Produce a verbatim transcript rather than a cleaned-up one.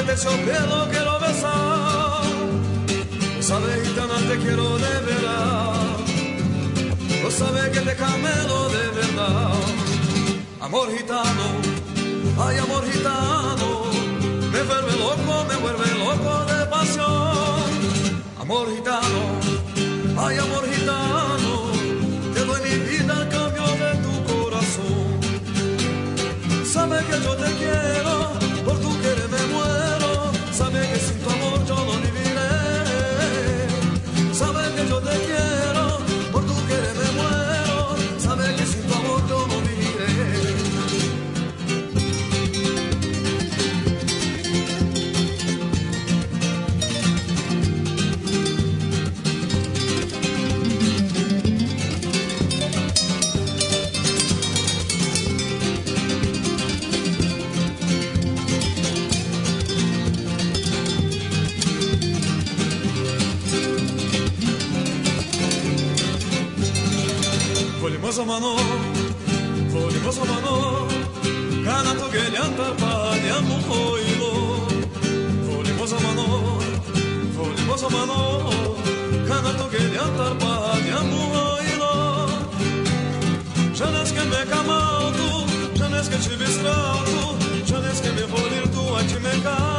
terciopelo quiero besar. Lo sabes, gitana, te quiero de verdad. Lo sabes que te camelo de verdad. Amor gitano, ay amor gitano, me vuelve loco, me vuelve loco de pasión. Amor gitano, ay amor gitano, te doy mi vida al cambio de tu corazón. Sabes que yo te quiero, por tu querer me muero. Sabes que sin tu amor yo no viviré. Sabes que yo te quiero, por tu querer me muero. Sabes que sin tu amor yo no viviré. Volimoso mano, volimoso mano, kana tu gelianta padiamu hoilo. Volimoso mano, volimoso mano, kana tu gelianta padiamu hoilo. Já nes que me camalto, já nes que te vistralto, já nes que me volir tu a te me